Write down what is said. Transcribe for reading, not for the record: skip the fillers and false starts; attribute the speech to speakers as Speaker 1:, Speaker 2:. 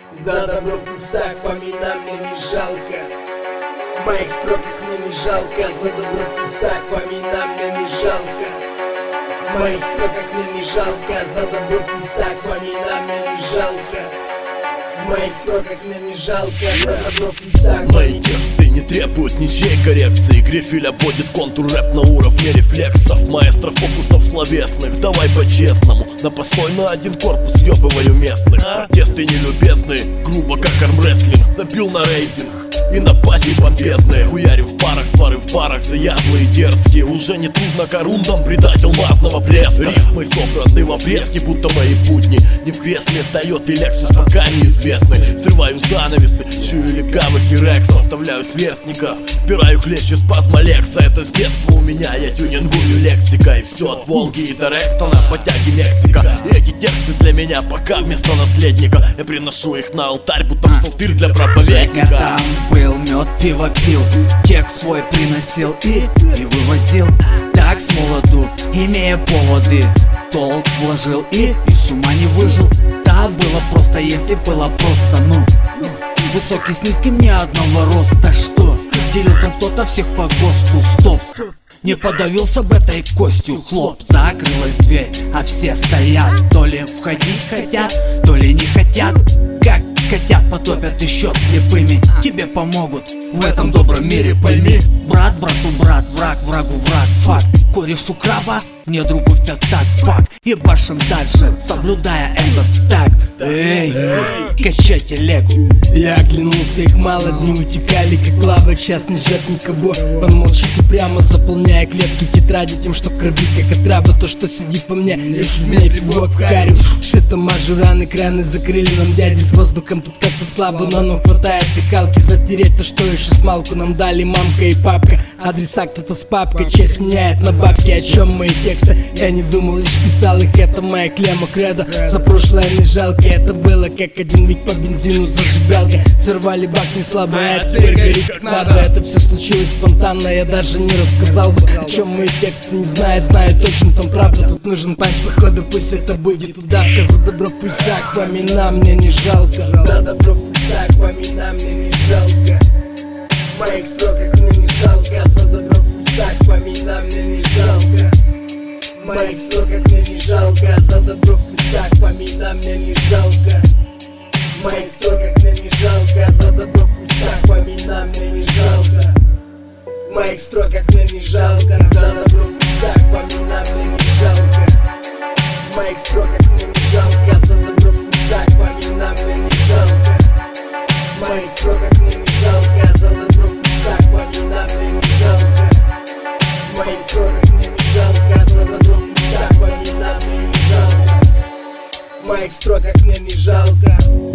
Speaker 1: За добро пульсак поминам мне не жалко. Моих строках мне не жалко. За добро пульсак поминам мне не жалко. Моих строках мне не жалко. За добро пульсак поминам мне не жалко. Моих строках мне не жалко. За добро пульсак.
Speaker 2: Мои тексты не требуют ничьей коррекции. Грифель обводит контур рэп на уровне рефлексов. Маэстро фокусов словесных. Давай по-честному, на постой на один корпус ёбываю местных. Тесты нелюбезные, грубо как армрестлинг. Забил на рейтинг и на пати помпезные. Хуярим в парах, свары в барах, заядлые дерзкие. Уже не трудно корундам придать алмазного блеска. Рифмы собраны во фреске, будто мои будни. Не в кресле Тойота и Лексус пока неизвестны. Срываю занавесы, чую легавых и рексов. Оставляю сверстников, впираю хлеще спазма Лекса. Это с детства у меня, я тюнингую лексика. И все от Волги и до Рекстона, потяги Мексика. И эти тексты для меня пока вместо наследника. Я приношу их на алтарь, будто псалтырь для проповедника.
Speaker 3: Был мед, пиво пил, текст свой приносил и вывозил. Так с молоду, имея поводы, толк вложил и с ума не выжил. Да, было просто, если было просто, ну высокий с низким ни одного роста. Что? Делил там кто-то всех по ГОСТу. Стоп! Не подавился бы этой костью. Хлоп, закрылась дверь, а все стоят. То ли входить хотят, то ли не хотят. Как котят потопят еще слепыми. Тебе помогут в этом добром мире, пойми. Брат брату брат, враг врагу враг. Факт, корешу краба, мне другу в пятак. Факт, ебашим дальше, соблюдая этот такт. Эй, качай телегу.
Speaker 1: Я оглянулся, их мало, дни утекали как лава. Сейчас не ждет никого, он молчит и прямо заполняя клетки тетради тем, что в крови как отрава. То, что сидит во мне, если змей пивок вкарю. Шито мажу раны, краны закрыли нам дяди. С воздухом тут как-то слабо, но нам хватает пикалки. Затереть то, что еще смалку нам дали мамка и папка. Адреса кто-то с папкой, честь меняет на бабки. О чем мои тексты? Я не думал, лишь писал их. Это моя клемма кредо. За прошлое не жалко. Это было как один миг по бензину зажигалка. Сорвали бак не слабо, а теперь горит как надо. Это все случилось спонтанно, я даже не рассказал бы. О чем мои тексты, не знаю, знаю точно, там правда. Тут нужен панч, походу, пусть это будет удавка. За добро пульсак, поминам мне не жалко. За добро пульсак, поминам мне не жалко. В моих строках мне не жалко. За добро пульсак, поминам мне не жалко. В моих строках мне не жалко. За добро пульсак, поминам мне не жалко. В моих строках мне не жалко. За добро пульсак, поминам мне не жалко. В моих строках мне не жалко. За добро пульсак, поминам мне не жалко. В моих строках мне не жалко. За добро пульсак, поминам мне не жалко. В моих строках мне не жалко. За добро пульсак, поминам мне не жалко. В моих строках мне не жалко. За добро пульсак, поминам мне не жалко. В моих строках мне не жалко.